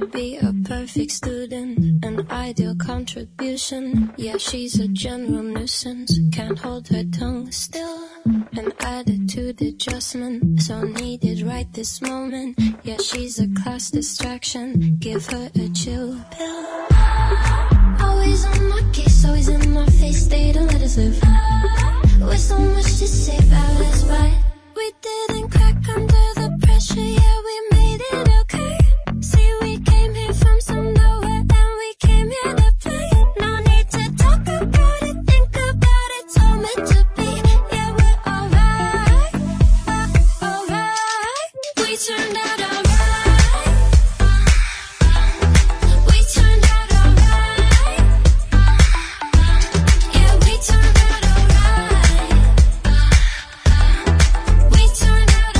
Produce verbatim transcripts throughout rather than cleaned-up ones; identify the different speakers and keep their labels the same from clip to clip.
Speaker 1: would be a perfect student, an ideal contribution. Yeah, she's a general nuisance, can't hold her tongue still. An attitude adjustment, so needed right this moment. Yeah, she's a class distraction, give her a chill pill. Always on my case, always in my face, they don't let us live. With so much to say about us, but we didn't crack under the pressure, yeah, we made it okay. See, we came here from some nowhere, and we came here to play. No need to talk about it, think about it, it's all meant to be. Yeah, we're alright, uh, alright. We turned out alright. We turned out alright. Yeah, we turned out alright. We turned out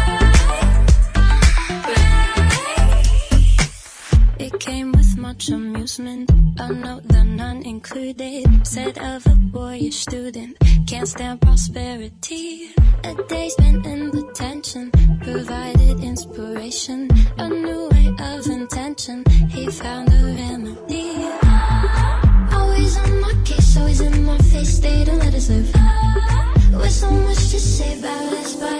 Speaker 1: alright. It came with much amusement, a note that none included. Said of a boyish student, can't stand prosperity. A day spent in detention provided inspiration, a new way of intention. He found a remedy. Always on my case, always in my face, they don't let us live. With so much to say about us, but